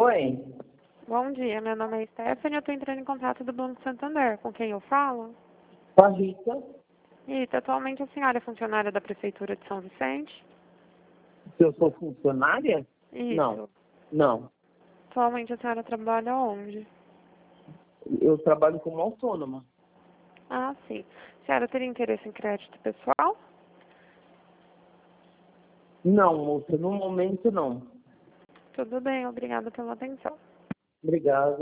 Oi, Bom dia, meu nome é Stephanie, eu estou entrando em contato do Banco Santander. Com quem eu falo? com a Rita. Rita, atualmente a senhora é funcionária da Prefeitura de São Vicente? Se eu sou funcionária? Não, Isso. não. Atualmente a senhora trabalha onde? Eu trabalho como autônoma. Ah, sim. A senhora teria interesse em crédito pessoal? Não, moça, no momento não. Tudo bem, obrigada pela atenção. Obrigado.